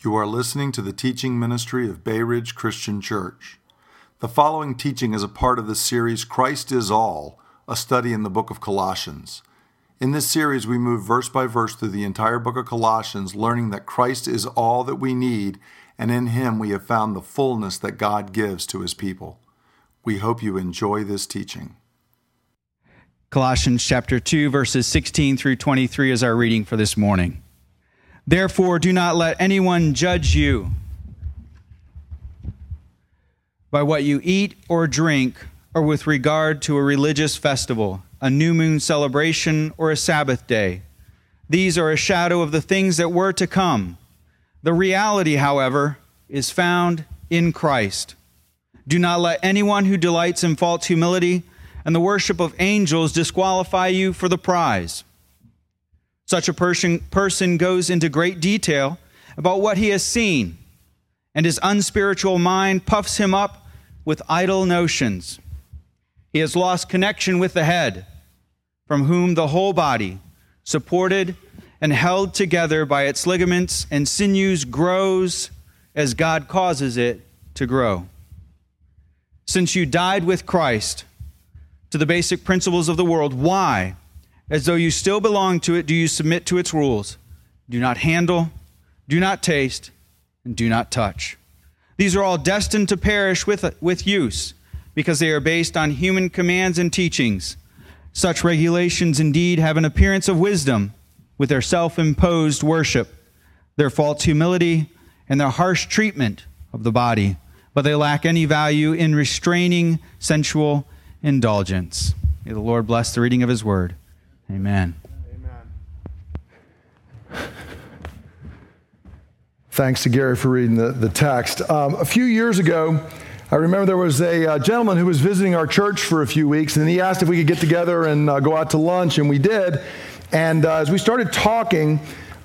You are listening to the teaching ministry of Bay Ridge Christian Church. The following teaching is a part of the series Christ is All, a study in the book of Colossians. In this series, we move verse by verse through the entire book of Colossians, learning that Christ is all that we need, and in Him we have found the fullness that God gives to His people. We hope you enjoy this teaching. Colossians chapter 2, verses 16 through 23 is our reading for this morning. Therefore, do not let anyone judge you by what you eat or drink, or with regard to a religious festival, a new moon celebration, or a Sabbath day. These are a shadow of the things that were to come. The reality, however, is found in Christ. Do not let anyone who delights in false humility and the worship of angels disqualify you for the prize. Such a person goes into great detail about what he has seen, and his unspiritual mind puffs him up with idle notions. He has lost connection with the head, from whom the whole body, supported and held together by its ligaments and sinews, grows as God causes it to grow. Since you died with Christ to the basic principles of the world, why, as though you still belong to it, do you submit to its rules? Do not handle, do not taste, and do not touch. These are all destined to perish with use, because they are based on human commands and teachings. Such regulations indeed have an appearance of wisdom, with their self-imposed worship, their false humility, and their harsh treatment of the body, but they lack any value in restraining sensual indulgence. May the Lord bless the reading of His word. Amen. Amen. Thanks to Gary for reading the text. A few years ago, I remember there was a gentleman who was visiting our church for a few weeks, and he asked if we could get together and go out to lunch, and we did. And as we started talking,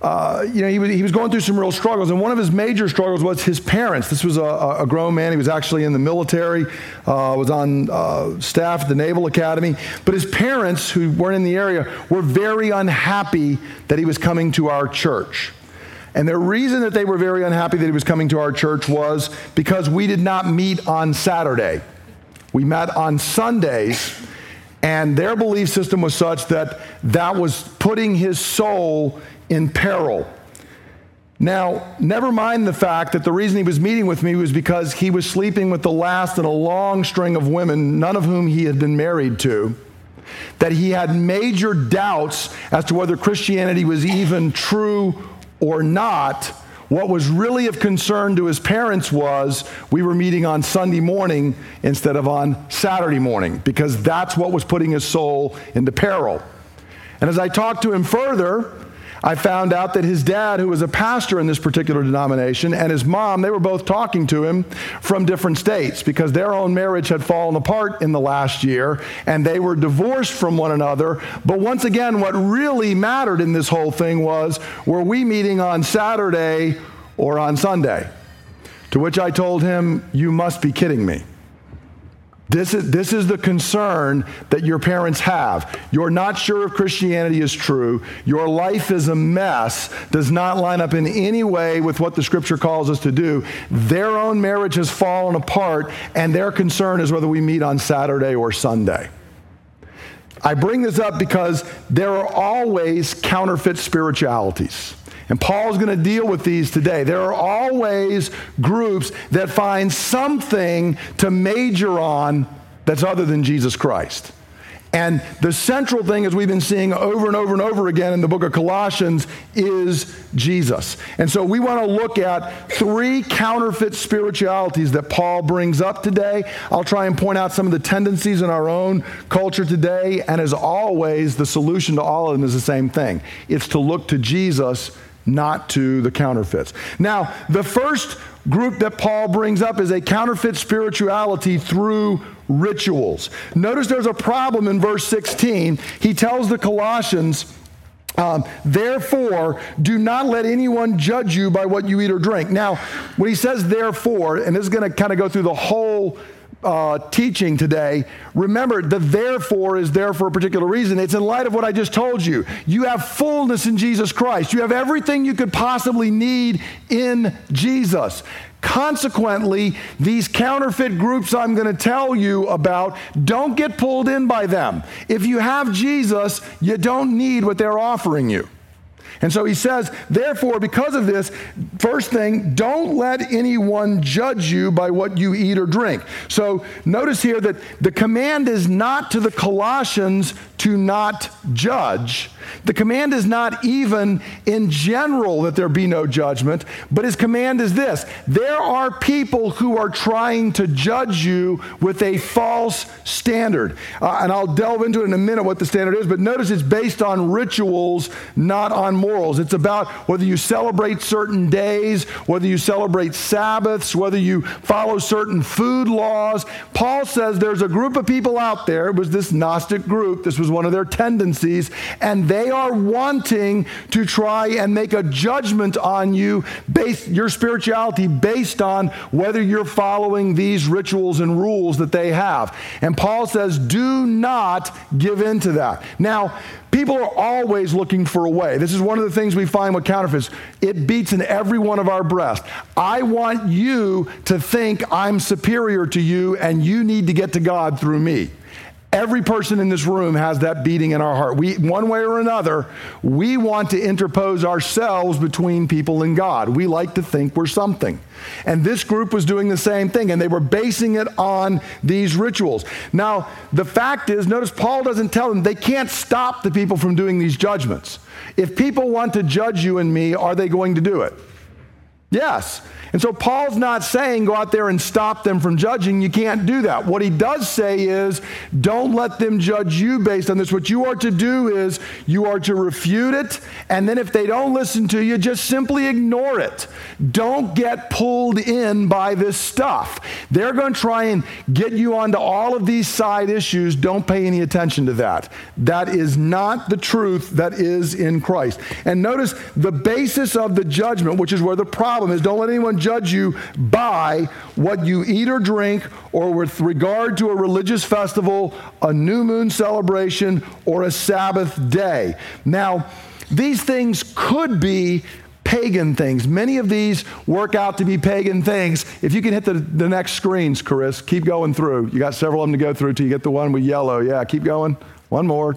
he was going through some real struggles, and one of his major struggles was his parents. This was a grown man. He was actually in the military, was on staff at the Naval Academy. But his parents, who weren't in the area, were very unhappy that he was coming to our church. And the reason that they were very unhappy that he was coming to our church was because we did not meet on Saturday. We met on Sundays, and their belief system was such that that was putting his soul in peril. Now, never mind the fact that the reason he was meeting with me was because he was sleeping with the last in a long string of women, none of whom he had been married to, that he had major doubts as to whether Christianity was even true or not. What was really of concern to his parents was we were meeting on Sunday morning instead of on Saturday morning, because that's what was putting his soul into peril. And as I talked to him further, I found out that his dad, who was a pastor in this particular denomination, and his mom, they were both talking to him from different states because their own marriage had fallen apart in the last year, and they were divorced from one another. But once again, what really mattered in this whole thing was, were we meeting on Saturday or on Sunday? To which I told him, you must be kidding me. This is the concern that your parents have. You're not sure if Christianity is true. Your life is a mess, does not line up in any way with what the Scripture calls us to do. Their own marriage has fallen apart, and their concern is whether we meet on Saturday or Sunday. I bring this up because there are always counterfeit spiritualities. And Paul's going to deal with these today. There are always groups that find something to major on that's other than Jesus Christ. And the central thing, as we've been seeing over and over and over again in the book of Colossians, is Jesus. And so we want to look at three counterfeit spiritualities that Paul brings up today. I'll try and point out some of the tendencies in our own culture today. And as always, the solution to all of them is the same thing. It's to look to Jesus, not to the counterfeits. Now, the first group that Paul brings up is a counterfeit spirituality through rituals. Notice there's a problem in verse 16. He tells the Colossians, therefore, do not let anyone judge you by what you eat or drink. Now, when he says therefore, and this is going to kind of go through the whole teaching today, remember the therefore is there for a particular reason. It's in light of what I just told you. You have fullness in Jesus Christ. You have everything you could possibly need in Jesus. Consequently, these counterfeit groups I'm going to tell you about, don't get pulled in by them. If you have Jesus, you don't need what they're offering you. And so he says, therefore, because of this, first thing, don't let anyone judge you by what you eat or drink. So notice here that the command is not to the Colossians to not judge. The command is not even in general that there be no judgment, but his command is this: there are people who are trying to judge you with a false standard. And I'll delve into it in a minute what the standard is, but notice it's based on rituals, not on morals. It's about whether you celebrate certain days, whether you celebrate Sabbaths, whether you follow certain food laws. Paul says there's a group of people out there, it was this Gnostic group, this was one of their tendencies, and they are wanting to try and make a judgment on you, your spirituality based on whether you're following these rituals and rules that they have. And Paul says, do not give in to that. Now, people are always looking for a way. This is one of the things we find with counterfeits. It beats in every one of our breasts. I want you to think I'm superior to you and you need to get to God through me. Every person in this room has that beating in our heart. One way or another, we want to interpose ourselves between people and God. We like to think we're something. And this group was doing the same thing, and they were basing it on these rituals. Now, the fact is, notice Paul doesn't tell them they can't stop the people from doing these judgments. If people want to judge you and me, are they going to do it? Yes. And so Paul's not saying go out there and stop them from judging. You can't do that. What he does say is don't let them judge you based on this. What you are to do is you are to refute it, and then if they don't listen to you, just simply ignore it. Don't get pulled in by this stuff. They're going to try and get you onto all of these side issues. Don't pay any attention to that. That is not the truth that is in Christ. And notice the basis of the judgment, which is where the problem is. Don't let anyone judge you by what you eat or drink, or with regard to a religious festival, a new moon celebration, or a Sabbath day. Now, these things could be pagan things. Many of these work out to be pagan things. If you can hit the next screens, Chris, keep going through. You got several of them to go through till you get the one with yellow. Yeah, keep going. One more.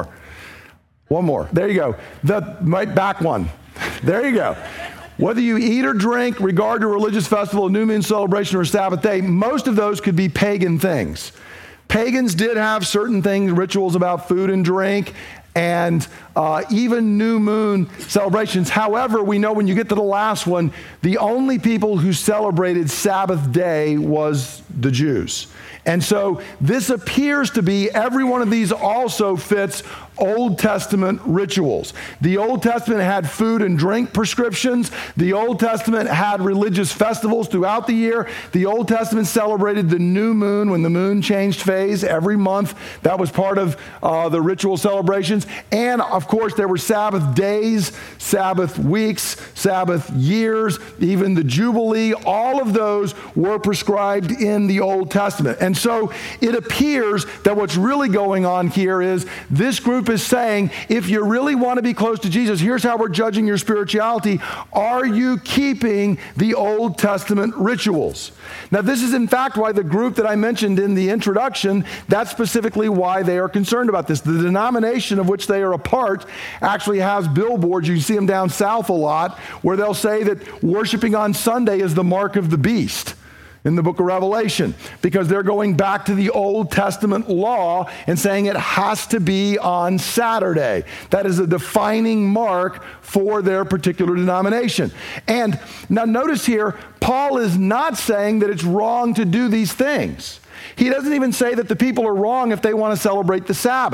There you go. The right back one. There you go. Whether you eat or drink, regard to a religious festival, a new moon celebration, or a Sabbath day, most of those could be pagan things. Pagans did have certain things, rituals about food and drink, and even new moon celebrations. However, we know when you get to the last one, the only people who celebrated Sabbath day was the Jews. And so this appears to be, every one of these also fits Old Testament rituals. The Old Testament had food and drink prescriptions. The Old Testament had religious festivals throughout the year. The Old Testament celebrated the new moon when the moon changed phase every month. That was part of the ritual celebrations. And of course, there were Sabbath days, Sabbath weeks, Sabbath years, even the Jubilee. All of those were prescribed in the Old Testament. And so it appears that what's really going on here is this group is saying, if you really want to be close to Jesus, here's how we're judging your spirituality. Are you keeping the Old Testament rituals? Now, this is in fact why the group that I mentioned in the introduction, that's specifically why they are concerned about this. The denomination of which they are a part actually has billboards. You can see them down south a lot, where they'll say that worshiping on Sunday is the mark of the beast in the book of Revelation, because they're going back to the Old Testament law and saying it has to be on Saturday. That is a defining mark for their particular denomination. And now notice here, Paul is not saying that it's wrong to do these things. He doesn't even say that the people are wrong if they want to celebrate the Sabbath.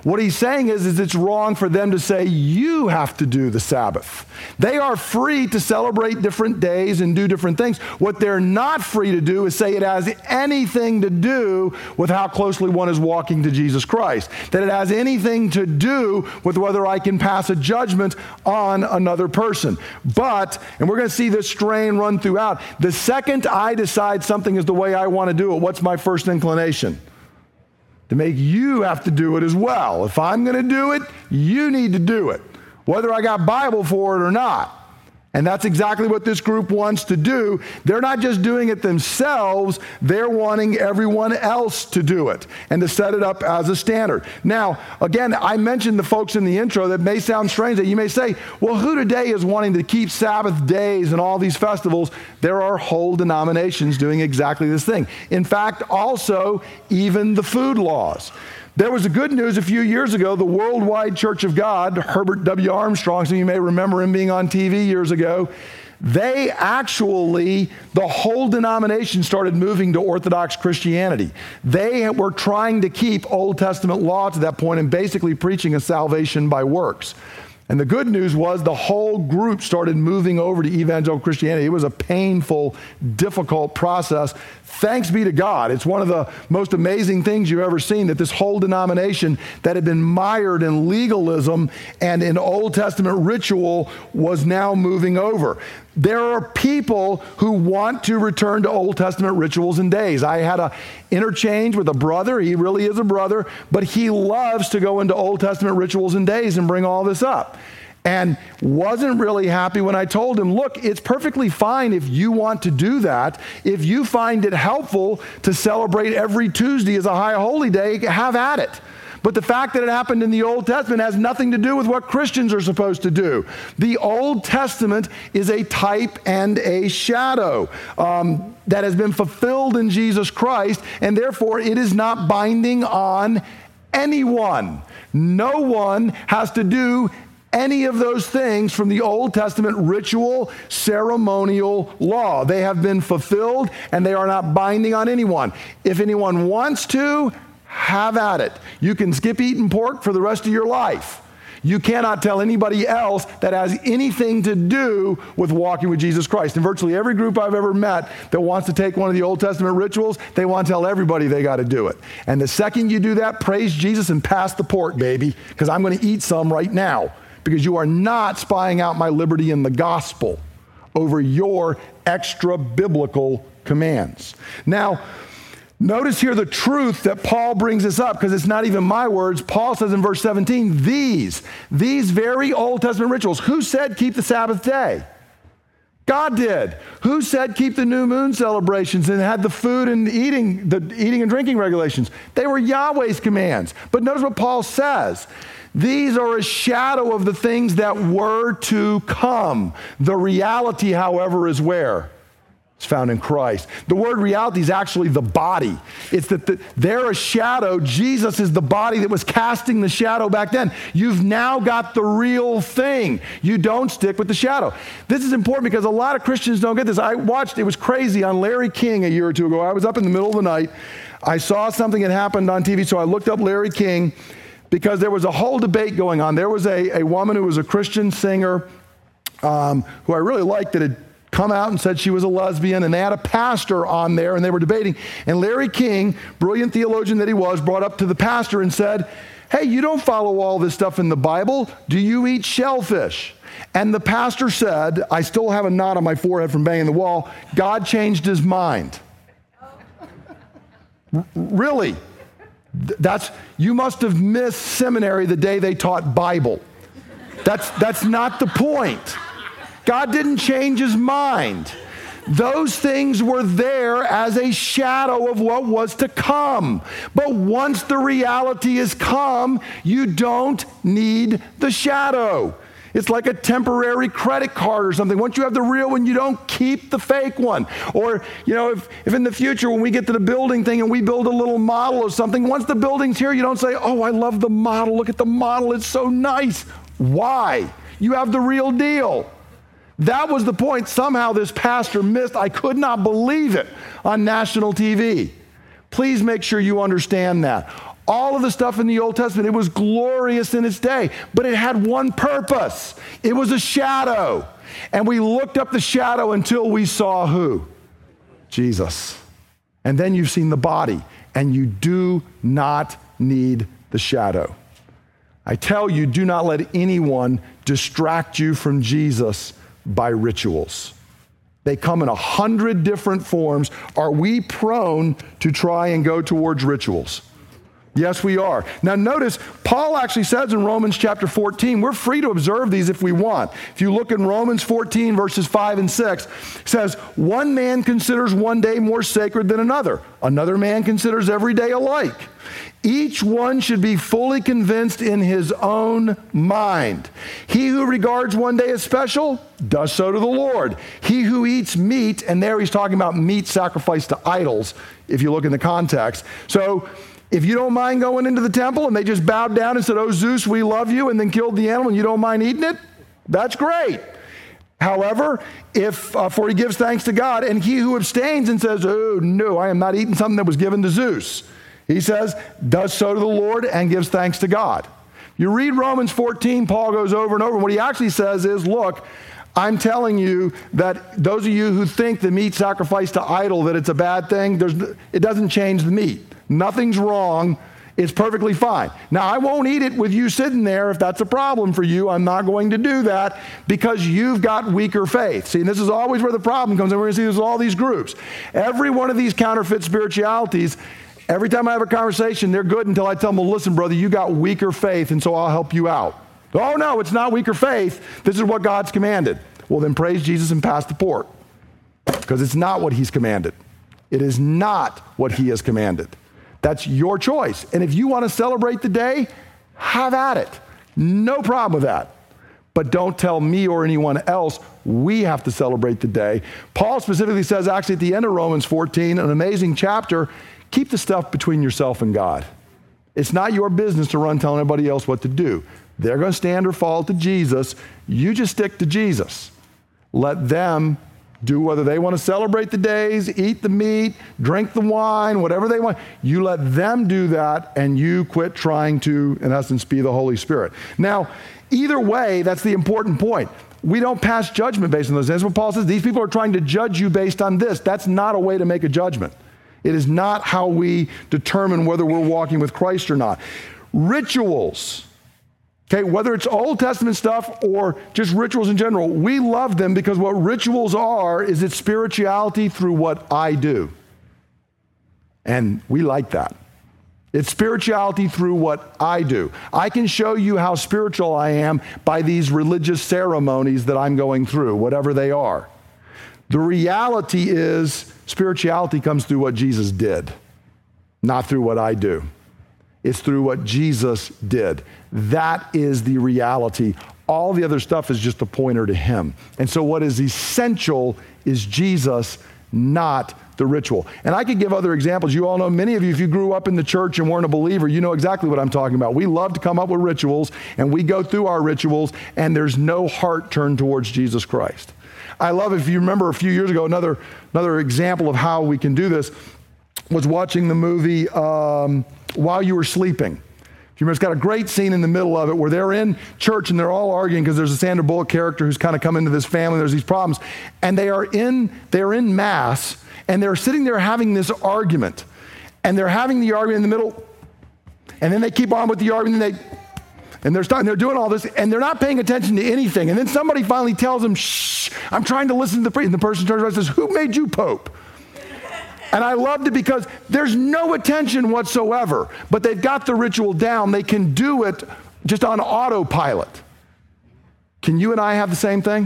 What he's saying is it's wrong for them to say, you have to do the Sabbath. They are free to celebrate different days and do different things. What they're not free to do is say it has anything to do with how closely one is walking to Jesus Christ. That it has anything to do with whether I can pass a judgment on another person. But, and we're going to see this strain run throughout, the second I decide something is the way I want to do it, what's my first inclination? To make you have to do it as well. If I'm going to do it, you need to do it, whether I got Bible for it or not. And that's exactly what this group wants to do. They're not just doing it themselves, they're wanting everyone else to do it and to set it up as a standard. Now, again, I mentioned the folks in the intro that may sound strange, that you may say, well, who today is wanting to keep Sabbath days and all these festivals? There are whole denominations doing exactly this thing. In fact, also, even the food laws. There was a good news a few years ago. The Worldwide Church of God, Herbert W. Armstrong, some of you may remember him being on TV years ago, the whole denomination started moving to Orthodox Christianity. They were trying to keep Old Testament law to that point and basically preaching a salvation by works. And the good news was the whole group started moving over to evangelical Christianity. It was a painful, difficult process. Thanks be to God. It's one of the most amazing things you've ever seen, that this whole denomination that had been mired in legalism and in Old Testament ritual was now moving over. There are people who want to return to Old Testament rituals and days. I had an interchange with a brother. He really is a brother, but he loves to go into Old Testament rituals and days and bring all this up. And wasn't really happy when I told him, look, it's perfectly fine if you want to do that. If you find it helpful to celebrate every Tuesday as a high holy day, have at it. But the fact that it happened in the Old Testament has nothing to do with what Christians are supposed to do. The Old Testament is a type and a shadow that has been fulfilled in Jesus Christ, and therefore it is not binding on anyone. No one has to do any of those things from the Old Testament ritual, ceremonial law. They have been fulfilled, and they are not binding on anyone. If anyone wants to, have at it. You can skip eating pork for the rest of your life. You cannot tell anybody else that has anything to do with walking with Jesus Christ. And virtually every group I've ever met that wants to take one of the Old Testament rituals, they want to tell everybody they got to do it. And the second you do that, praise Jesus and pass the pork, baby, because I'm going to eat some right now, because you are not spying out my liberty in the gospel over your extra biblical commands. Now, notice here the truth that Paul brings us up, because it's not even my words. Paul says in verse 17, these very Old Testament rituals. Who said keep the Sabbath day? God did. Who said keep the new moon celebrations and had the food and the eating and drinking regulations? They were Yahweh's commands. But notice what Paul says. These are a shadow of the things that were to come. The reality, however, is where? It's found in Christ. The word reality is actually the body. It's that they're a shadow. Jesus is the body that was casting the shadow back then. You've now got the real thing. You don't stick with the shadow. This is important because a lot of Christians don't get this. I watched, it was crazy, on Larry King a year or two ago. I was up in the middle of the night. I saw something that happened on TV, so I looked up Larry King because there was a whole debate going on. There was a woman who was a Christian singer who I really liked that had come out and said she was a lesbian, and they had a pastor on there, and they were debating. And Larry King, brilliant theologian that he was, brought up to the pastor and said, hey, you don't follow all this stuff in the Bible. Do you eat shellfish? And the pastor said, I still have a knot on my forehead from banging the wall, God changed his mind. Really? You must have missed seminary the day they taught Bible. That's not the point. God didn't change his mind. Those things were there as a shadow of what was to come. But once the reality has come, you don't need the shadow. It's like a temporary credit card or something. Once you have the real one, you don't keep the fake one. Or, if in the future when we get to the building thing and we build a little model of something, once the building's here, you don't say, oh, I love the model. Look at the model. It's so nice. Why? You have the real deal. That was the point somehow this pastor missed. I could not believe it on national TV. Please make sure you understand that. all of the stuff in the Old Testament, it was glorious in its day, but it had one purpose. It was a shadow. And we looked up the shadow until we saw who? Jesus. And then you've seen the body, and you do not need the shadow. I tell you, do not let anyone distract you from Jesus by rituals. They come in 100 different forms. Are we prone to try and go towards rituals? Yes, we are. Now notice, Paul actually says in Romans chapter 14, we're free to observe these if we want. If you look in Romans 14, verses 5 and 6, it says, one man considers one day more sacred than another. Another man considers every day alike. Each one should be fully convinced in his own mind. He who regards one day as special does so to the Lord. He who eats meat, and there he's talking about meat sacrificed to idols, if you look in the context. So if you don't mind going into the temple and they just bowed down and said, oh, Zeus, we love you, and then killed the animal and you don't mind eating it, that's great. However, for he gives thanks to God, and he who abstains and says, oh, no, I am not eating something that was given to Zeus, he says, does so to the Lord and gives thanks to God. You read Romans 14, Paul goes over and over. What he actually says is, look, I'm telling you that those of you who think the meat sacrificed to idol, that it's a bad thing, it doesn't change the meat. Nothing's wrong. It's perfectly fine. Now, I won't eat it with you sitting there if that's a problem for you. I'm not going to do that because you've got weaker faith. See, and this is always where the problem comes in. We're going to see there's all these groups. Every one of these counterfeit spiritualities, every time I have a conversation, they're good until I tell them, well, listen, brother, you got weaker faith, and so I'll help you out. Oh, no, it's not weaker faith. This is what God's commanded. Well, then praise Jesus and pass the port, because it's not what he's commanded. It is not what he has commanded. That's your choice. And if you want to celebrate the day, have at it. No problem with that. But don't tell me or anyone else we have to celebrate the day. Paul specifically says, actually at the end of Romans 14, an amazing chapter, keep the stuff between yourself and God. It's not your business to run telling everybody else what to do. They're going to stand or fall to Jesus. You just stick to Jesus. Let them do whether they want to celebrate the days, eat the meat, drink the wine, whatever they want. You let them do that, and you quit trying to, in essence, be the Holy Spirit. Now, either way, that's the important point. We don't pass judgment based on those. That's what Paul says. These people are trying to judge you based on this. That's not a way to make a judgment. It is not how we determine whether we're walking with Christ or not. Rituals. Okay, whether it's Old Testament stuff or just rituals in general, we love them because what rituals are is it's spirituality through what I do. And we like that. It's spirituality through what I do. I can show you how spiritual I am by these religious ceremonies that I'm going through, whatever they are. The reality is spirituality comes through what Jesus did, not through what I do. It's through what Jesus did. That is the reality. All the other stuff is just a pointer to him. And so what is essential is Jesus, not the ritual. And I could give other examples. You all know, many of you, if you grew up in the church and weren't a believer, you know exactly what I'm talking about. We love to come up with rituals, and we go through our rituals, and there's no heart turned towards Jesus Christ. I love, if you remember a few years ago, another example of how we can do this was watching the movie While You Were Sleeping. If you remember, it's got a great scene in the middle of it where they're in church and they're all arguing because there's a Sandra Bullock character who's kind of come into this family. There's these problems. And they're in mass, and they're sitting there having this argument. And they're having the argument in the middle, and then they keep on with the argument, and they're doing all this, and they're not paying attention to anything. And then somebody finally tells them, shh, I'm trying to listen to the priest. And the person turns around and says, who made you Pope? And I loved it because there's no attention whatsoever, but they've got the ritual down. They can do it just on autopilot. Can you and I have the same thing?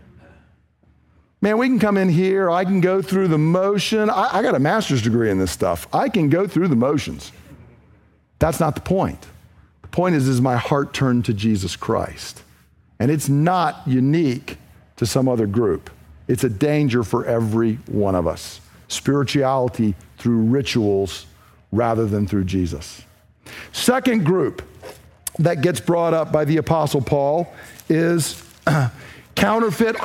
Man, we can come in here. I can go through the motion. I got a master's degree in this stuff. I can go through the motions. That's not the point. The point is my heart turned to Jesus Christ? And it's not unique to some other group. It's a danger for every one of us. Spirituality through rituals rather than through Jesus. Second group that gets brought up by the Apostle Paul is counterfeit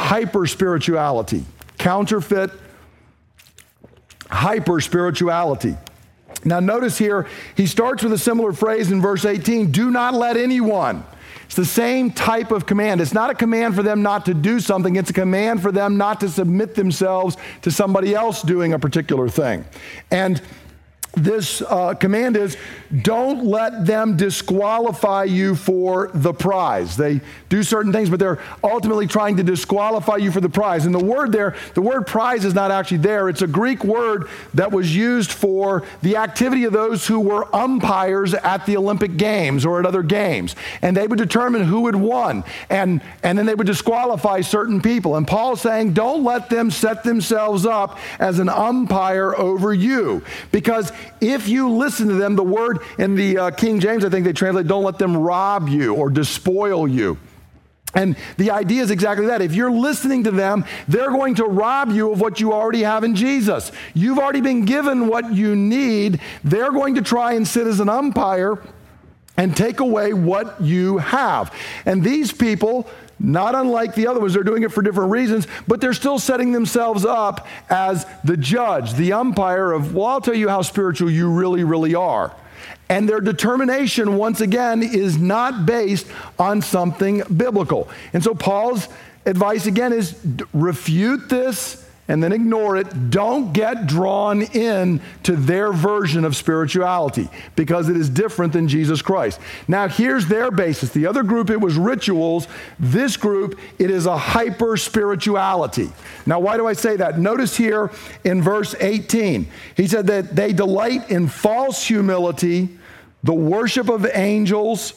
hyper-spirituality. Counterfeit hyper-spirituality. Now notice here, he starts with a similar phrase in verse 18, do not let anyone. It's the same type of command. It's not a command for them not to do something. It's a command for them not to submit themselves to somebody else doing a particular thing. And this command is, don't let them disqualify you for the prize. They do certain things, but they're ultimately trying to disqualify you for the prize. And the word prize is not actually there. It's a Greek word that was used for the activity of those who were umpires at the Olympic Games or at other games. And they would determine who had won. And then they would disqualify certain people. And Paul's saying, don't let them set themselves up as an umpire over you. Because if you listen to them, the word in the King James, I think they translate, don't let them rob you or despoil you. And the idea is exactly that. If you're listening to them, they're going to rob you of what you already have in Jesus. You've already been given what you need. They're going to try and sit as an umpire and take away what you have. And these people, not unlike the other ones, they're doing it for different reasons, but they're still setting themselves up as the judge, the umpire of, well, I'll tell you how spiritual you really, really are. And their determination, once again, is not based on something biblical. And so Paul's advice, again, is refute this and then ignore it. Don't get drawn in to their version of spirituality because it is different than Jesus Christ. Now, here's their basis. The other group, it was rituals. This group, it is a hyper-spirituality. Now, why do I say that? Notice here in verse 18, he said that they delight in false humility, the worship of angels.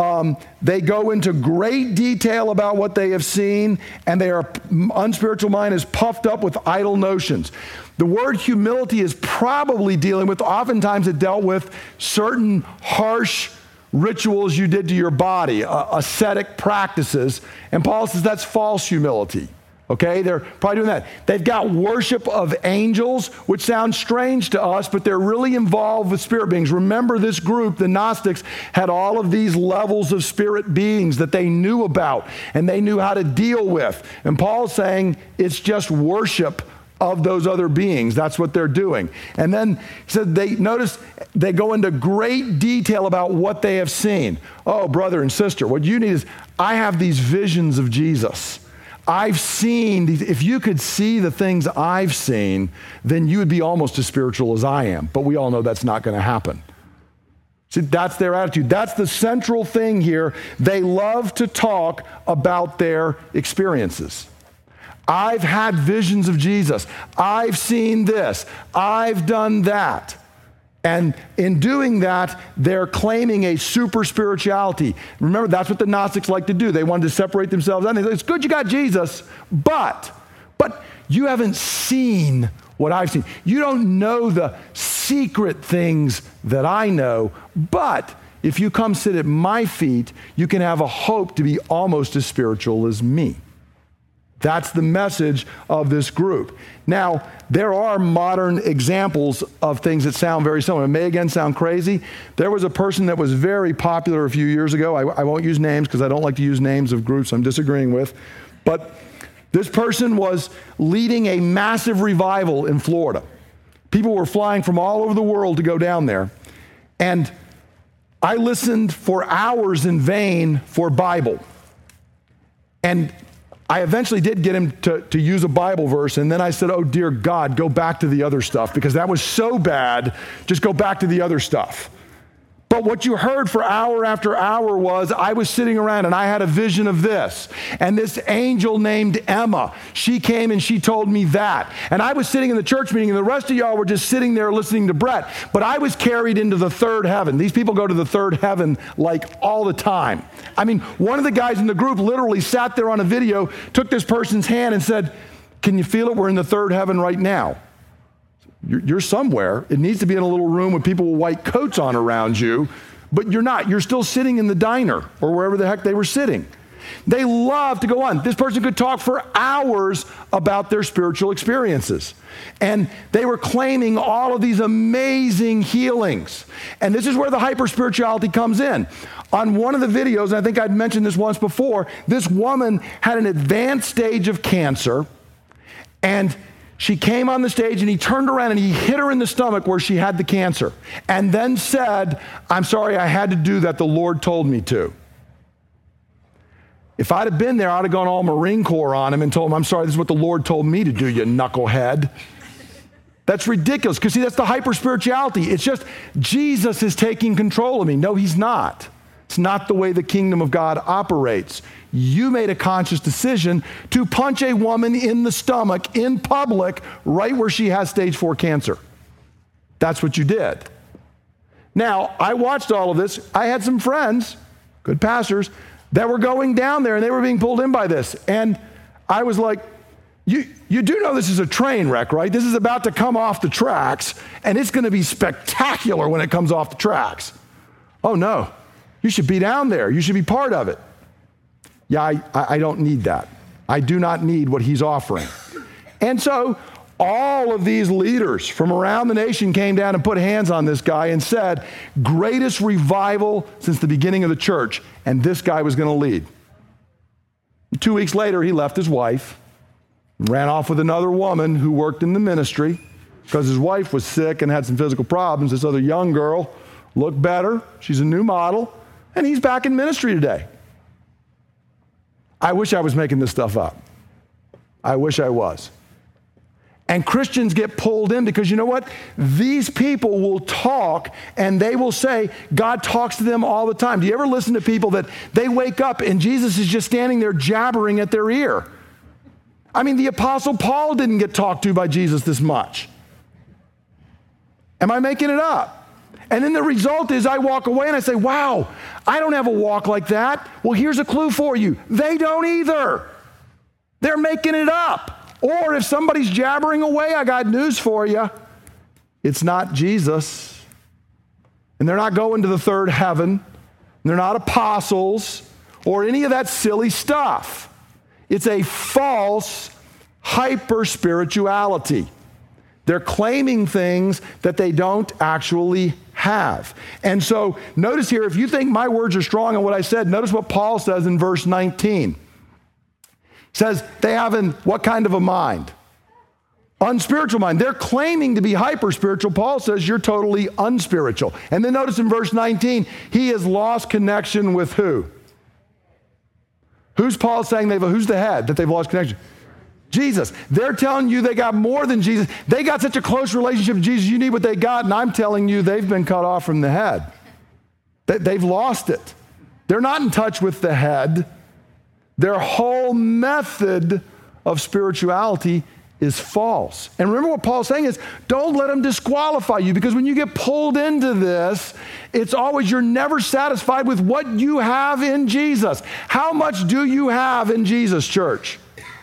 They go into great detail about what they have seen, and their unspiritual mind is puffed up with idle notions. The word humility is probably dealing with, oftentimes it dealt with certain harsh rituals you did to your body, ascetic practices. And Paul says that's false humility. Okay, they're probably doing that. They've got worship of angels, which sounds strange to us, but they're really involved with spirit beings. Remember, this group, the Gnostics, had all of these levels of spirit beings that they knew about and they knew how to deal with. And Paul's saying it's just worship of those other beings. That's what they're doing. And then he said they go into great detail about what they have seen. Oh, brother and sister, what you need is, I have these visions of Jesus. I've seen these. If you could see the things I've seen, then you would be almost as spiritual as I am. But we all know that's not going to happen. See, that's their attitude. That's the central thing here. They love to talk about their experiences. I've had visions of Jesus. I've seen this. I've done that. And in doing that, they're claiming a super spirituality. Remember, that's what the Gnostics like to do. They wanted to separate themselves out. They say, it's good you got Jesus, but you haven't seen what I've seen. You don't know the secret things that I know, but if you come sit at my feet, you can have a hope to be almost as spiritual as me. That's the message of this group. Now, there are modern examples of things that sound very similar. It may again sound crazy. There was a person that was very popular a few years ago. I won't use names because I don't like to use names of groups I'm disagreeing with. But this person was leading a massive revival in Florida. People were flying from all over the world to go down there. And I listened for hours in vain for Bible. And I eventually did get him to use a Bible verse, and then I said, oh, dear God, go back to the other stuff, because that was so bad, just go back to the other stuff. But what you heard for hour after hour was, I was sitting around and I had a vision of this. And this angel named Emma, she came and she told me that. And I was sitting in the church meeting and the rest of y'all were just sitting there listening to Brett. But I was carried into the third heaven. These people go to the third heaven like all the time. I mean, one of the guys in the group literally sat there on a video, took this person's hand and said, can you feel it? We're in the third heaven right now. You're somewhere. It needs to be in a little room with people with white coats on around you, but you're not. You're still sitting in the diner or wherever the heck they were sitting. They love to go on. This person could talk for hours about their spiritual experiences. And they were claiming all of these amazing healings. And this is where the hyper-spirituality comes in. On one of the videos, and I think I'd mentioned this once before, this woman had an advanced stage of cancer, and She came on the stage and he turned around and he hit her in the stomach where she had the cancer and then said, "I'm sorry, I had to do that. The Lord told me to." If I'd have been there, I'd have gone all Marine Corps on him and told him, "I'm sorry, this is what the Lord told me to do, you knucklehead." That's ridiculous, because see, that's the hyper-spirituality. It's just Jesus is taking control of me. No, he's not. It's not the way the kingdom of God operates. You made a conscious decision to punch a woman in the stomach in public right where she has stage 4 cancer. That's what you did. Now, I watched all of this. I had some friends, good pastors, that were going down there and they were being pulled in by this. And I was like, you do know this is a train wreck, right? This is about to come off the tracks and it's going to be spectacular when it comes off the tracks. Oh no, you should be down there. You should be part of it. Yeah, I don't need that. I do not need what he's offering. And so all of these leaders from around the nation came down and put hands on this guy and said, greatest revival since the beginning of the church, and this guy was going to lead. 2 weeks later, he left his wife and ran off with another woman who worked in the ministry because his wife was sick and had some physical problems. This other young girl looked better. She's a new model, and he's back in ministry today. I wish I was making this stuff up. I wish I was. And Christians get pulled in because you know what? These people will talk and they will say God talks to them all the time. Do you ever listen to people that they wake up and Jesus is just standing there jabbering at their ear? I mean, the Apostle Paul didn't get talked to by Jesus this much. Am I making it up? And then the result is I walk away and I say, wow, I don't have a walk like that. Well, here's a clue for you. They don't either. They're making it up. Or if somebody's jabbering away, I got news for you. It's not Jesus. And they're not going to the third heaven. They're not apostles or any of that silly stuff. It's a false hyper-spirituality. They're claiming things that they don't actually have. And so notice here, if you think my words are strong on what I said, notice what Paul says in verse 19. He says they have what kind of a mind? Unspiritual mind. They're claiming to be hyper-spiritual. Paul says you're totally unspiritual. And then notice in verse 19, he has lost connection with who? Who's Paul saying who's the head that they've lost connection? Jesus. They're telling you they got more than Jesus. They got such a close relationship with Jesus, you need what they got, and I'm telling you they've been cut off from the head. They've lost it. They're not in touch with the head. Their whole method of spirituality is false. And remember what Paul's saying is, don't let them disqualify you, because when you get pulled into this, it's always you're never satisfied with what you have in Jesus. How much do you have in Jesus, church?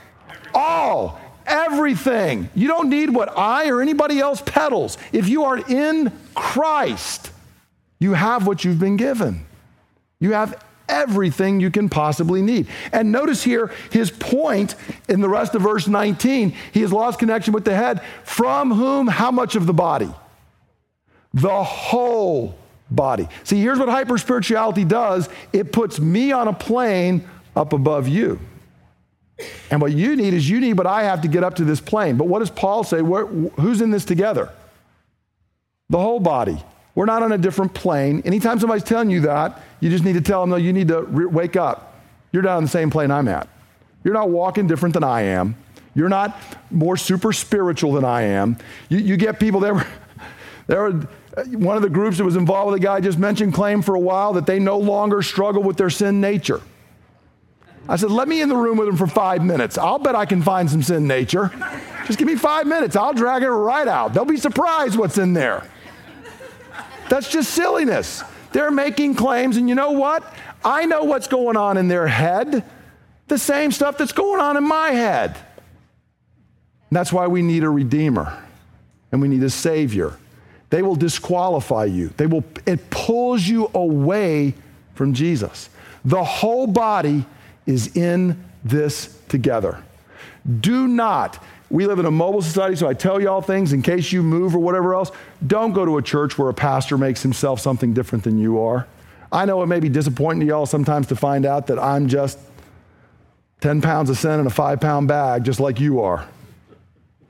All, everything. You don't need what I or anybody else peddles. If you are in Christ, you have what you've been given. You have everything you can possibly need. And notice here his point in the rest of verse 19. He has lost connection with the head, from whom how much of the body? The whole body. See, here's what hyper-spirituality does. It puts me on a plane up above you. And what you need is what I have to get up to this plane. But what does Paul say? Who's in this together? The whole body. We're not on a different plane. Anytime somebody's telling you that, you just need to tell them, no, you need to wake up. You're not on the same plane I'm at. You're not walking different than I am. You're not more super spiritual than I am. You get people there were one of the groups that was involved with a guy I just mentioned claimed for a while that they no longer struggle with their sin nature. I said, let me in the room with them for 5 minutes. I'll bet I can find some sin nature. Just give me 5 minutes. I'll drag it right out. They'll be surprised what's in there. That's just silliness. They're making claims, and you know what? I know what's going on in their head. The same stuff that's going on in my head. And that's why we need a redeemer, and we need a savior. They will disqualify you. It pulls you away from Jesus. The whole body is in this together. Do not. We live in a mobile society, so I tell y'all things in case you move or whatever else. Don't go to a church where a pastor makes himself something different than you are. I know it may be disappointing to y'all sometimes to find out that I'm just 10 pounds of sin in a 5-pound bag, just like you are.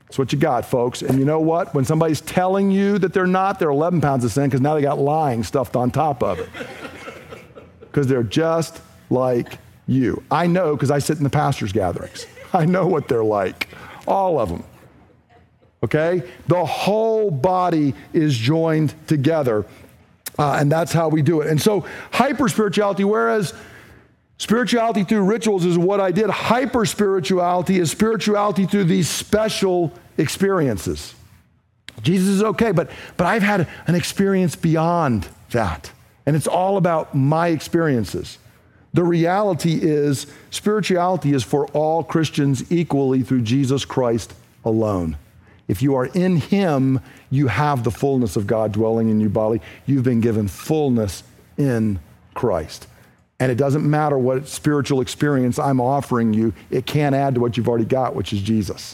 That's what you got, folks. And you know what? When somebody's telling you that they're not, they're 11 pounds of sin because now they got lying stuffed on top of it. Because they're just like you. I know because I sit in the pastors' gatherings. I know what they're like. All of them. Okay? The whole body is joined together. And that's how we do it. And so hyper-spirituality, whereas spirituality through rituals is what I did, hyper-spirituality is spirituality through these special experiences. Jesus is okay, but I've had an experience beyond that. And it's all about my experiences. The reality is spirituality is for all Christians equally through Jesus Christ alone. If you are in him, you have the fullness of God dwelling in your body. You've been given fullness in Christ. And it doesn't matter what spiritual experience I'm offering you, it can't add to what you've already got, which is Jesus.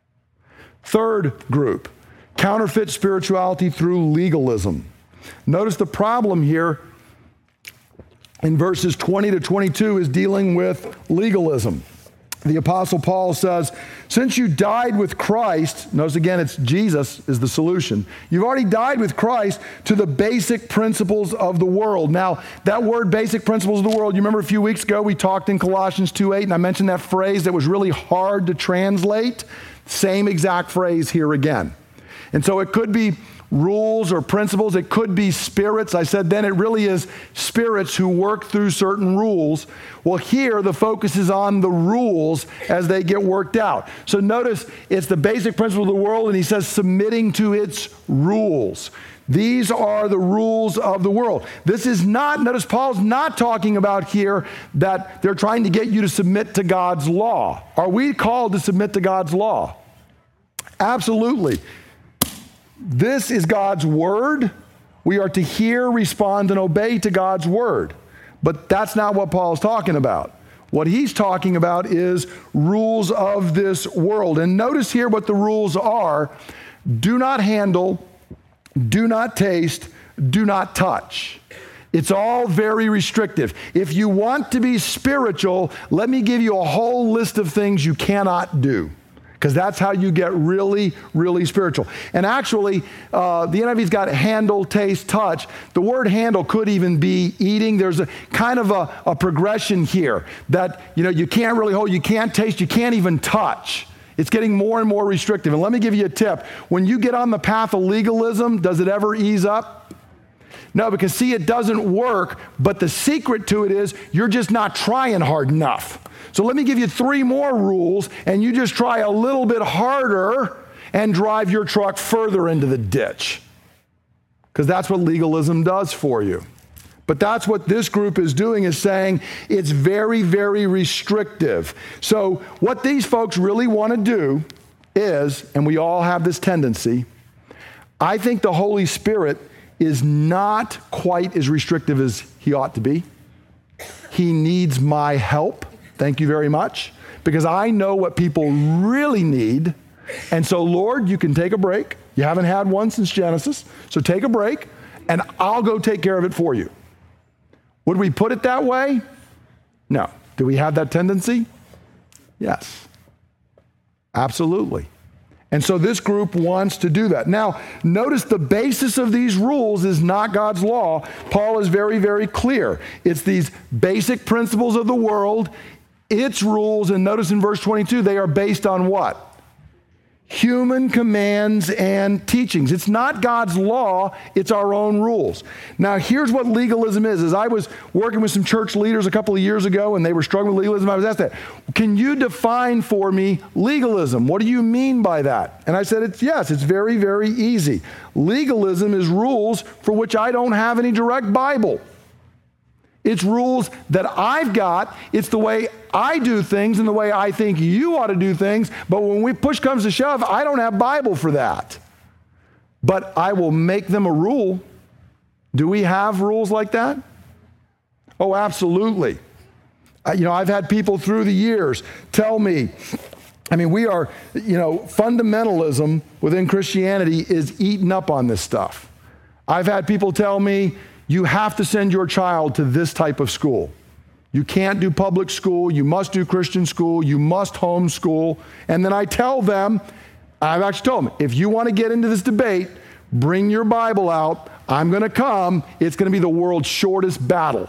Third group, counterfeit spirituality through legalism. Notice the problem here in verses 20 to 22 is dealing with legalism. The Apostle Paul says, since you died with Christ, notice again, it's Jesus is the solution. You've already died with Christ to the basic principles of the world. Now, that word basic principles of the world, you remember a few weeks ago we talked in Colossians 2:8, and I mentioned that phrase that was really hard to translate. Same exact phrase here again. And so it could be rules or principles. It could be spirits. I said then it really is spirits who work through certain rules. Well, here the focus is on the rules as they get worked out. So notice it's the basic principle of the world, and he says submitting to its rules. These are the rules of the world. This is not, notice Paul's not talking about here that they're trying to get you to submit to God's law. Are we called to submit to God's law? Absolutely. This is God's word. We are to hear, respond, and obey to God's word. But that's not what Paul's talking about. What he's talking about is rules of this world. And notice here what the rules are. Do not handle, do not taste, do not touch. It's all very restrictive. If you want to be spiritual, let me give you a whole list of things you cannot do. Because that's how you get really, really spiritual. And actually, the NIV's got handle, taste, touch. The word handle could even be eating. There's a kind of a progression here that, you can't really hold, you can't taste, you can't even touch. It's getting more and more restrictive. And let me give you a tip. When you get on the path of legalism, does it ever ease up? No, because see, it doesn't work, but the secret to it is you're just not trying hard enough. So let me give you 3 more rules, and you just try a little bit harder and drive your truck further into the ditch. Because that's what legalism does for you. But that's what this group is doing, is saying it's very, very restrictive. So what these folks really want to do is, and we all have this tendency, I think the Holy Spirit is not quite as restrictive as he ought to be. He needs my help. Thank you very much. Because I know what people really need. And so, Lord, you can take a break. You haven't had one since Genesis. So take a break, and I'll go take care of it for you. Would we put it that way? No. Do we have that tendency? Yes. Absolutely. And so this group wants to do that. Now, notice the basis of these rules is not God's law. Paul is very, very clear. It's these basic principles of the world, its rules, and notice in verse 22, they are based on what? Human commands and teachings. It's not God's law, it's our own rules. Now, here's what legalism is. As I was working with some church leaders a couple of years ago and they were struggling with legalism, I was asked that, can you define for me legalism? What do you mean by that? And I said, it's very, very easy. Legalism is rules for which I don't have any direct Bible. It's rules that I've got. It's the way I do things and the way I think you ought to do things. But when push comes to shove, I don't have Bible for that. But I will make them a rule. Do we have rules like that? Oh, absolutely. I've had people through the years tell me, we are, fundamentalism within Christianity is eaten up on this stuff. I've had people tell me, you have to send your child to this type of school. You can't do public school. You must do Christian school. You must homeschool. And then I tell them, I've actually told them, if you want to get into this debate, bring your Bible out. I'm going to come. It's going to be the world's shortest battle.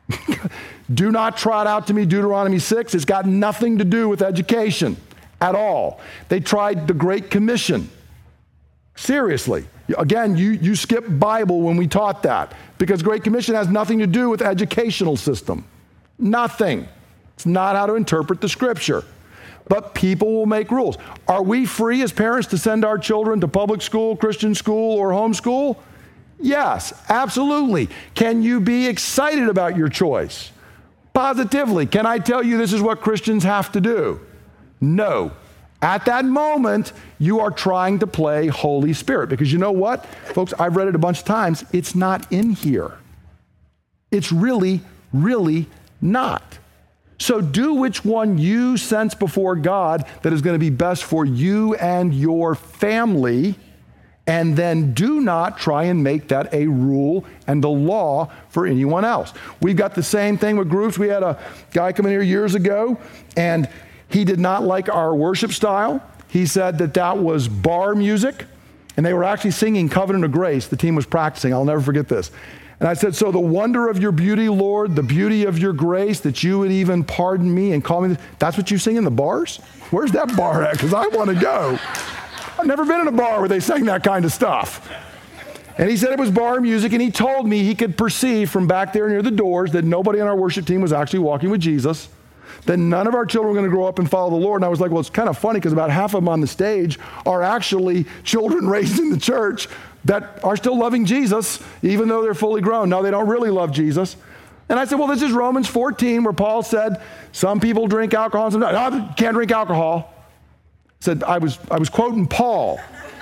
Do not trot out to me Deuteronomy 6. It's got nothing to do with education at all. They tried the Great Commission. Seriously. Again, you skip Bible when we taught that, because Great Commission has nothing to do with educational system. Nothing. It's not how to interpret the Scripture. But people will make rules. Are we free as parents to send our children to public school, Christian school, or homeschool? Yes, absolutely. Can you be excited about your choice? Positively. Can I tell you this is what Christians have to do? No. At that moment, you are trying to play Holy Spirit. Because you know what? Folks, I've read it a bunch of times. It's not in here. It's really, really not. So do which one you sense before God that is going to be best for you and your family, and then do not try and make that a rule and a law for anyone else. We've got the same thing with groups. We had a guy come in here years ago, and he did not like our worship style. He said that was bar music, and they were actually singing Covenant of Grace. The team was practicing. I'll never forget this. And I said, so the wonder of your beauty, Lord, the beauty of your grace, that you would even pardon me and call me, that's what you sing in the bars? Where's that bar at? Because I want to go. I've never been in a bar where they sang that kind of stuff. And he said it was bar music, and he told me he could perceive from back there near the doors that nobody on our worship team was actually walking with Jesus, that none of our children were going to grow up and follow the Lord. And I was like, well, it's kind of funny because about half of them on the stage are actually children raised in the church that are still loving Jesus, even though they're fully grown. No, they don't really love Jesus. And I said, well, this is Romans 14, where Paul said, some people drink alcohol and some don't. No, can't drink alcohol. I said, I was quoting Paul.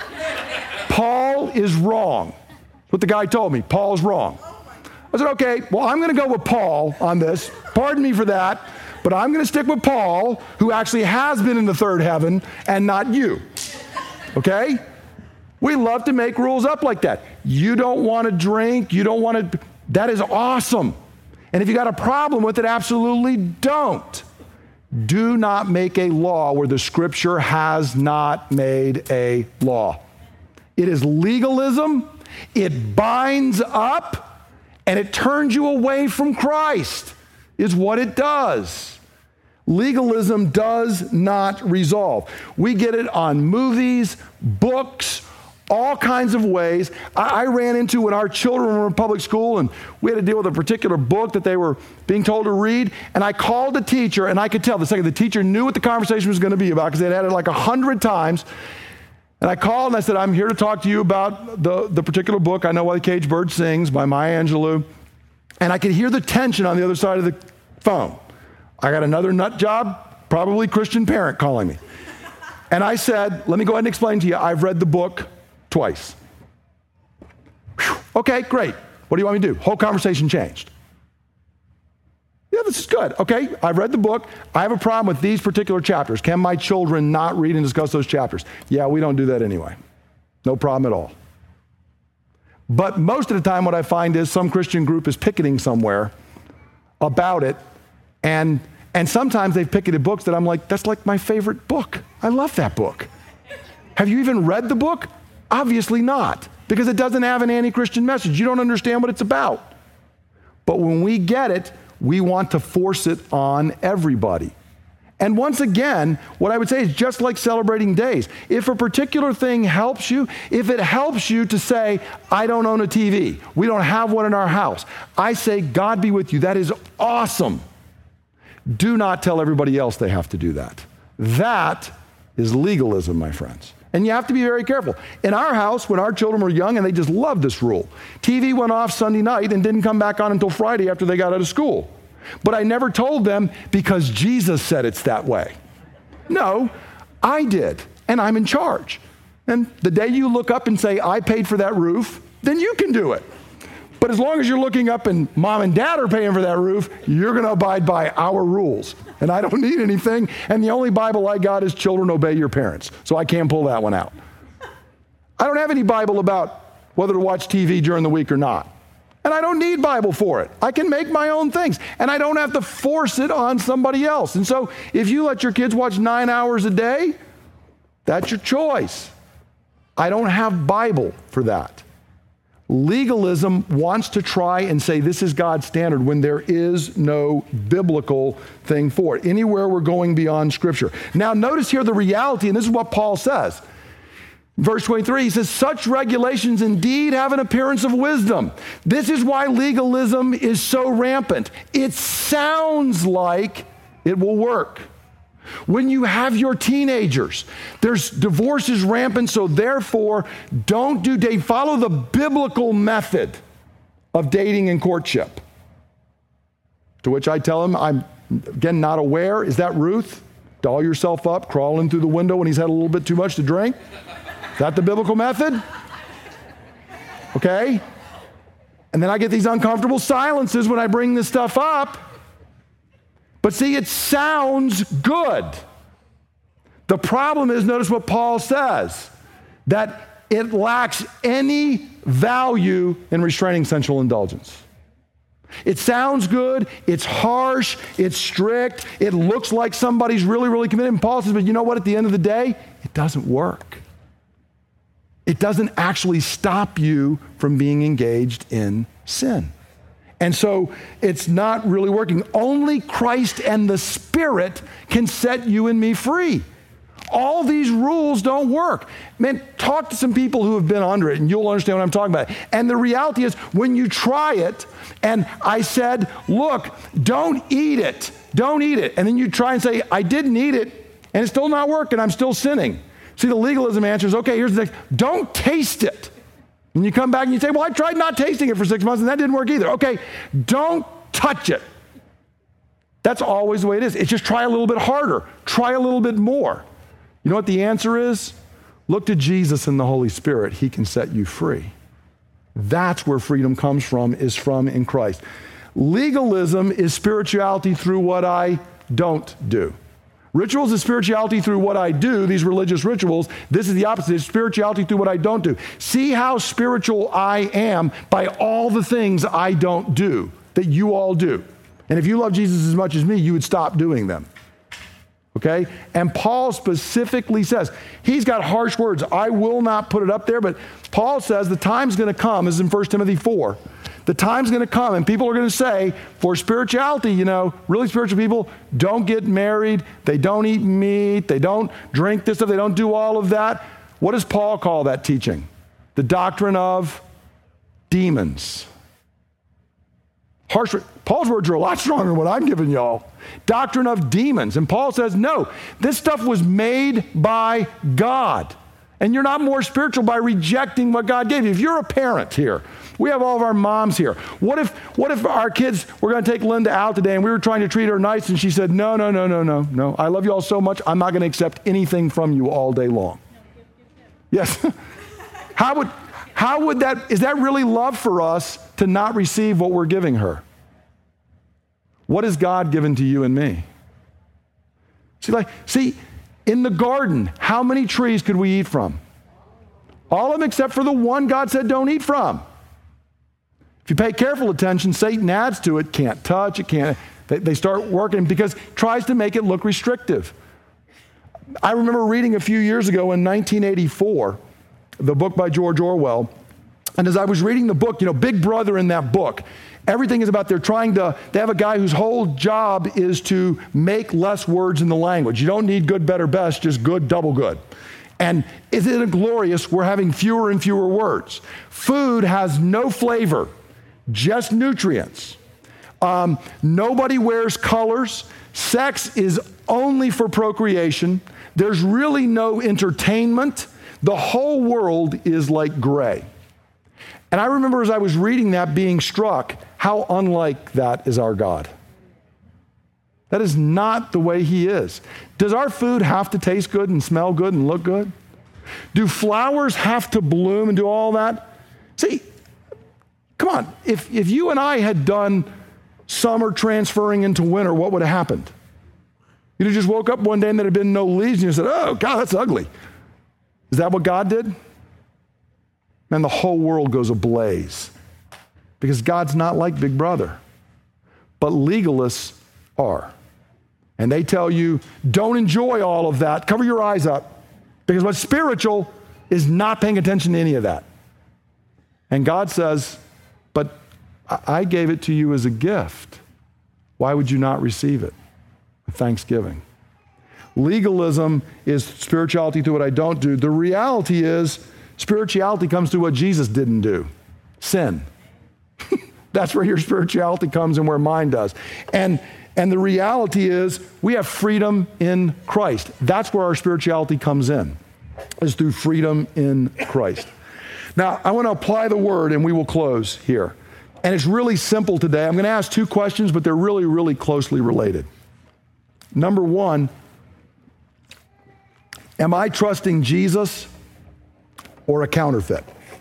Paul is wrong. That's what the guy told me. Paul's wrong. I said, okay, well, I'm going to go with Paul on this. Pardon me for that, but I'm going to stick with Paul, who actually has been in the third heaven, and not you. Okay? We love to make rules up like that. You don't want to drink. You don't want to. That is awesome. And if you got a problem with it, absolutely don't. Do not make a law where the Scripture has not made a law. It is legalism. It binds up, and it turns you away from Christ, is what it does. Legalism does not resolve. We get it on movies, books, all kinds of ways. I ran into when our children were in public school, and we had to deal with a particular book that they were being told to read, and I called the teacher, and I could tell the second the teacher knew what the conversation was going to be about because they had it like 100 times. And I called and I said, I'm here to talk to you about the particular book, I Know Why the Caged Bird Sings, by Maya Angelou. And I could hear the tension on the other side of the phone. I got another nut job, probably Christian parent calling me. And I said, let me go ahead and explain to you, I've read the book twice. Whew. Okay, great. What do you want me to do? Whole conversation changed. Yeah, this is good. Okay, I've read the book. I have a problem with these particular chapters. Can my children not read and discuss those chapters? Yeah, we don't do that anyway. No problem at all. But most of the time what I find is some Christian group is picketing somewhere about it, and sometimes they've picketed books that I'm like, that's like my favorite book. I love that book. Have you even read the book? Obviously not, because it doesn't have an anti-Christian message. You don't understand what it's about. But when we get it, we want to force it on everybody. And once again, what I would say is just like celebrating days. If a particular thing helps you, if it helps you to say, I don't own a TV, we don't have one in our house, I say, God be with you. That is awesome. Do not tell everybody else they have to do that. That is legalism, my friends. And you have to be very careful. In our house, when our children were young, and they just loved this rule, TV went off Sunday night and didn't come back on until Friday after they got out of school. But I never told them because Jesus said it's that way. No, I did, and I'm in charge. And the day you look up and say, I paid for that roof, then you can do it. But as long as you're looking up and mom and dad are paying for that roof, you're going to abide by our rules. And I don't need anything. And the only Bible I got is children obey your parents. So I can't pull that one out. I don't have any Bible about whether to watch TV during the week or not. And I don't need Bible for it. I can make my own things. And I don't have to force it on somebody else. And so if you let your kids watch 9 hours a day, That's your choice. I don't have Bible for that. Legalism wants to try and say this is God's standard when there is no biblical thing for it. Anywhere we're going beyond Scripture. Now notice here the reality, and this is what Paul says. Verse 23, he says, such regulations indeed have an appearance of wisdom. This is why legalism is so rampant. It sounds like it will work. When you have your teenagers, there's divorces rampant, so therefore, don't do dating. Follow the biblical method of dating and courtship. To which I tell him, I'm, again, not aware. Is that Ruth? Doll yourself up, crawl in through the window when he's had a little bit too much to drink? Is that the biblical method? Okay? And then I get these uncomfortable silences when I bring this stuff up. But see, it sounds good. The problem is, notice what Paul says, that it lacks any value in restraining sensual indulgence. It sounds good, it's harsh, it's strict, it looks like somebody's really, really committed. And Paul says, but you know what, at the end of the day, it doesn't work. It doesn't actually stop you from being engaged in sin. And so it's not really working. Only Christ and the Spirit can set you and me free. All these rules don't work. Man, talk to some people who have been under it and you'll understand what I'm talking about. And the reality is when you try it, and I said, look, don't eat it. Don't eat it. And then you try and say, I didn't eat it and it's still not working. I'm still sinning. See, the legalism answer is, okay, here's the next. Don't taste it. And you come back and you say, well, I tried not tasting it for 6 months and that didn't work either. Okay, don't touch it. That's always the way it is. It's just try a little bit harder. Try a little bit more. You know what the answer is? Look to Jesus and the Holy Spirit. He can set you free. That's where freedom comes from, is from in Christ. Legalism is spirituality through what I don't do. Rituals is spirituality through what I do, these religious rituals. This is the opposite. It's spirituality through what I don't do. See how spiritual I am by all the things I don't do, that you all do. And if you love Jesus as much as me, you would stop doing them. Okay? And Paul specifically says, he's got harsh words. I will not put it up there, but Paul says the time's going to come, this is in 1 Timothy 4, the time's going to come and people are going to say, for spirituality, really spiritual people don't get married, they don't eat meat, they don't drink this stuff, they don't do all of that. What does Paul call that teaching? The doctrine of demons. Paul's words are a lot stronger than what I'm giving y'all. Doctrine of demons. And Paul says, no, this stuff was made by God. And you're not more spiritual by rejecting what God gave you. If you're a parent here, we have all of our moms here. What if our kids were going to take Linda out today and we were trying to treat her nice and she said, no. I love you all so much, I'm not going to accept anything from you all day long. Yes. How would that, is that really love for us to not receive what we're giving her? What has God given to you and me? See, in the garden, how many trees could we eat from? All of them except for the one God said don't eat from. If you pay careful attention, Satan adds to it, can't touch, it can't, they start working because it tries to make it look restrictive. I remember reading a few years ago in 1984, the book by George Orwell, and as I was reading the book, Big Brother in that book, everything is about they have a guy whose whole job is to make less words in the language. You don't need good, better, best, just good, double good. And isn't it glorious? We're having fewer and fewer words. Food has no flavor, just nutrients. Nobody wears colors. Sex is only for procreation. There's really no entertainment. The whole world is like gray. And I remember as I was reading that being struck, how unlike that is our God. That is not the way he is. Does our food have to taste good and smell good and look good? Do flowers have to bloom and do all that? See, come on, if you and I had done summer transferring into winter, what would have happened? You'd have just woke up one day and there had been no leaves and you said, oh, God, that's ugly. Is that what God did? Man, the whole world goes ablaze because God's not like Big Brother. But legalists are. And they tell you, don't enjoy all of that. Cover your eyes up. Because what's spiritual is not paying attention to any of that. And God says, but I gave it to you as a gift. Why would you not receive it with thanksgiving? Legalism is spirituality through what I don't do. The reality is spirituality comes through what Jesus didn't do. Sin. That's where your spirituality comes and where mine does. And the reality is we have freedom in Christ. That's where our spirituality comes in, is through freedom in Christ. Now, I want to apply the word and we will close here. And it's really simple today. I'm going to ask two questions, but they're really, really closely related. Number one, am I trusting Jesus or a counterfeit?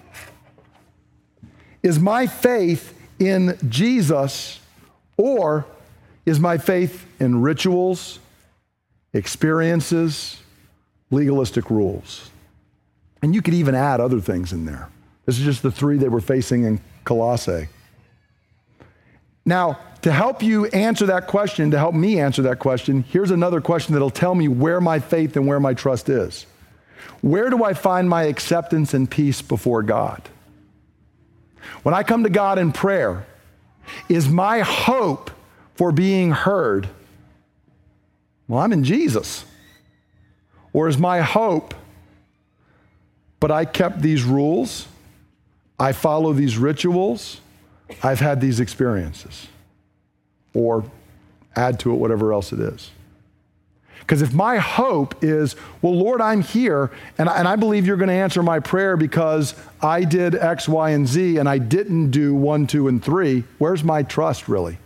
Is my faith in Jesus, or is my faith in rituals, experiences, legalistic rules? And you could even add other things in there. This is just the three they were facing in Colossae. Now, to help you answer that question, to help me answer that question, here's another question that'll tell me where my faith and where my trust is. Where do I find my acceptance and peace before God? When I come to God in prayer, is my hope for being heard, well, I'm in Jesus? Or is my hope, but I kept these rules, I follow these rituals, I've had these experiences? Or add to it whatever else it is. Because if my hope is, well, Lord, I'm here, and I believe you're going to answer my prayer because I did X, Y, and Z, and I didn't do 1, 2, and 3, where's my trust really?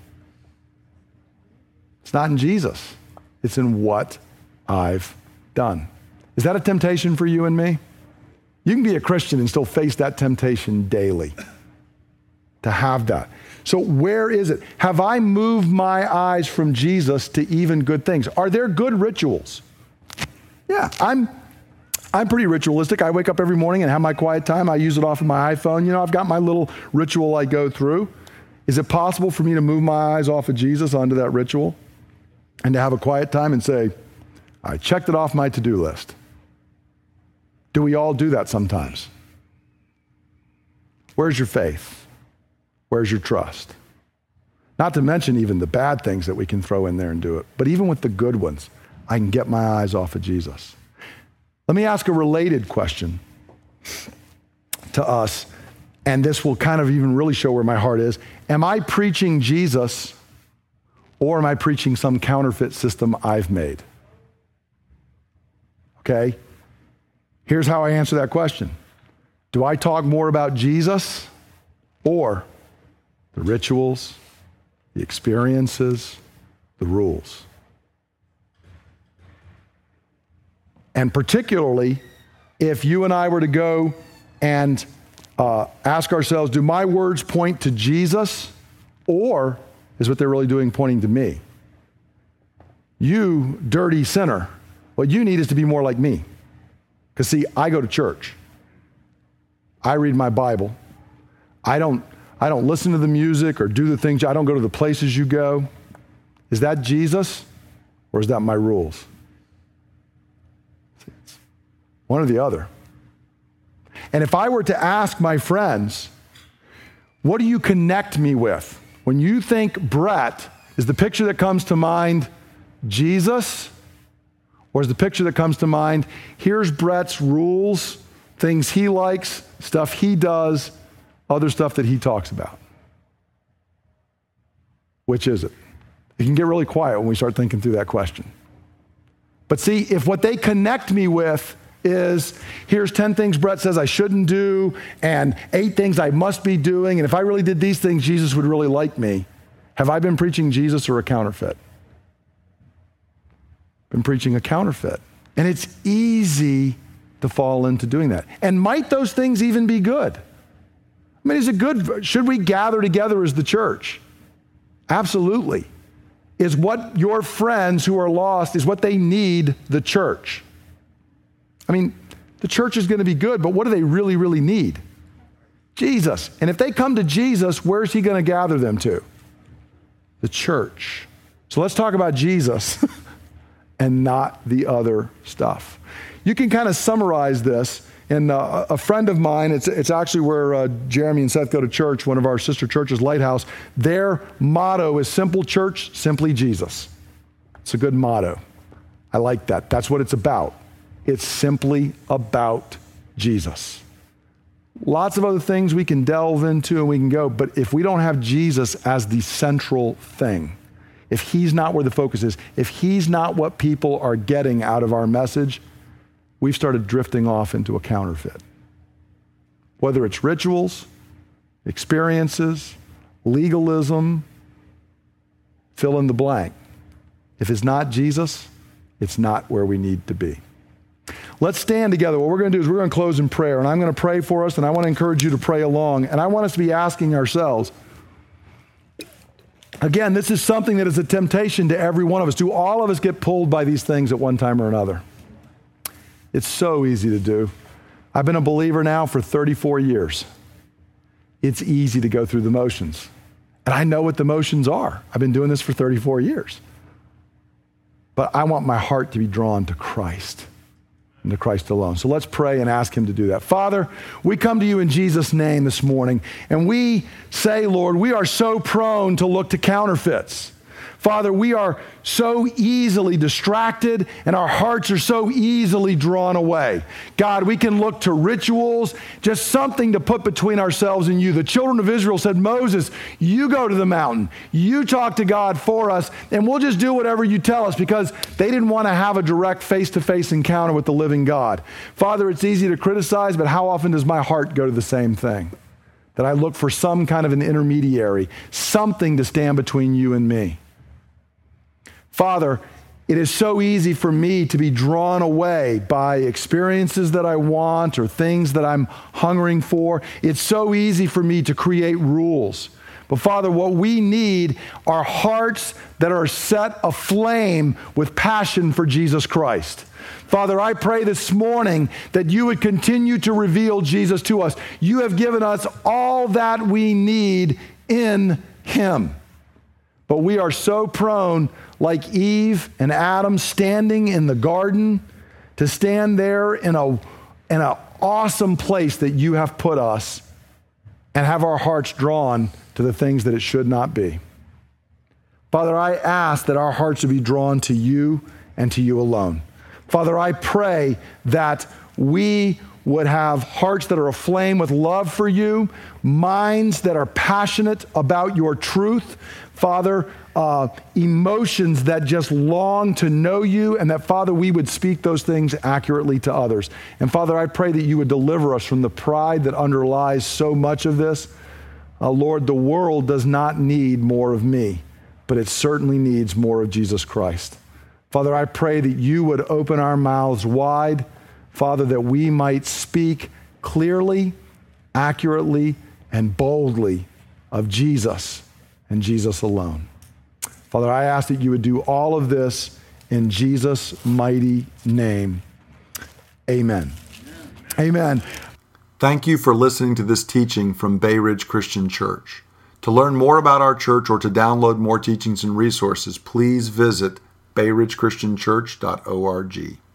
It's not in Jesus. It's in what I've done. Is that a temptation for you and me? You can be a Christian and still face that temptation daily to have that. So where is it? Have I moved my eyes from Jesus to even good things? Are there good rituals? Yeah, I'm pretty ritualistic. I wake up every morning and have my quiet time. I use it off of my iPhone. You know, I've got my little ritual I go through. Is it possible for me to move my eyes off of Jesus onto that ritual and to have a quiet time and say, I checked it off my to-do list? Do we all do that sometimes? Where's your faith? Where's your trust? Not to mention even the bad things that we can throw in there and do it. But even with the good ones, I can get my eyes off of Jesus. Let me ask a related question to us, and this will kind of even really show where my heart is. Am I preaching Jesus, or am I preaching some counterfeit system I've made? Okay? Here's how I answer that question. Do I talk more about Jesus or the rituals, the experiences, the rules? And particularly, if you and I were to go and ask ourselves, do my words point to Jesus, or is what they're really doing pointing to me? You dirty sinner, what you need is to be more like me. Because see, I go to church. I read my Bible. I don't listen to the music or do the things. I don't go to the places you go. Is that Jesus, or is that my rules? One or the other. And if I were to ask my friends, what do you connect me with? When you think Brett, is the picture that comes to mind Jesus? Or is the picture that comes to mind, here's Brett's rules, things he likes, stuff he does, other stuff that he talks about? Which is it? It can get really quiet when we start thinking through that question. But see, if what they connect me with is, here's 10 things Brett says I shouldn't do, and 8 things I must be doing, and if I really did these things, Jesus would really like me. Have I been preaching Jesus or a counterfeit? Been preaching a counterfeit. And it's easy to fall into doing that. And might those things even be good? I mean, is it good? Should we gather together as the church? Absolutely. Is what your friends who are lost, is what they need the church? I mean, the church is going to be good, but what do they really, really need? Jesus. And if they come to Jesus, where's he going to gather them to? The church. So let's talk about Jesus and not the other stuff. You can kind of summarize this. And a friend of mine, it's actually where Jeremy and Seth go to church, one of our sister churches, Lighthouse. Their motto is simple church, simply Jesus. It's a good motto. I like that. That's what it's about. It's simply about Jesus. Lots of other things we can delve into and we can go, but if we don't have Jesus as the central thing, if he's not where the focus is, if he's not what people are getting out of our message, we've started drifting off into a counterfeit. Whether it's rituals, experiences, legalism, fill in the blank. If it's not Jesus, it's not where we need to be. Let's stand together. What we're going to do is we're going to close in prayer, and I'm going to pray for us, and I want to encourage you to pray along, and I want us to be asking ourselves, again, this is something that is a temptation to every one of us. Do all of us get pulled by these things at one time or another? It's so easy to do. I've been a believer now for 34 years. It's easy to go through the motions. And I know what the motions are. I've been doing this for 34 years. But I want my heart to be drawn to Christ and to Christ alone. So let's pray and ask him to do that. Father, we come to you in Jesus' name this morning, and we say, Lord, we are so prone to look to counterfeits. Father, we are so easily distracted and our hearts are so easily drawn away. God, we can look to rituals, just something to put between ourselves and you. The children of Israel said, Moses, you go to the mountain, you talk to God for us, and we'll just do whatever you tell us, because they didn't want to have a direct face-to-face encounter with the living God. Father, it's easy to criticize, but how often does my heart go to the same thing? That I look for some kind of an intermediary, something to stand between you and me. Father, it is so easy for me to be drawn away by experiences that I want or things that I'm hungering for. It's so easy for me to create rules. But Father, what we need are hearts that are set aflame with passion for Jesus Christ. Father, I pray this morning that you would continue to reveal Jesus to us. You have given us all that we need in him. But we are so prone, like Eve and Adam standing in the garden, to stand there in an awesome place that you have put us and have our hearts drawn to the things that it should not be. Father, I ask that our hearts would be drawn to you and to you alone. Father, I pray that we would have hearts that are aflame with love for you, minds that are passionate about your truth, Father, emotions that just long to know you, and that, Father, we would speak those things accurately to others. And Father, I pray that you would deliver us from the pride that underlies so much of this. Lord, the world does not need more of me, but it certainly needs more of Jesus Christ. Father, I pray that you would open our mouths wide, Father, that we might speak clearly, accurately, and boldly of Jesus and Jesus alone. Father, I ask that you would do all of this in Jesus' mighty name. Amen. Amen. Thank you for listening to this teaching from Bay Ridge Christian Church. To learn more about our church or to download more teachings and resources, please visit bayridgechristianchurch.org.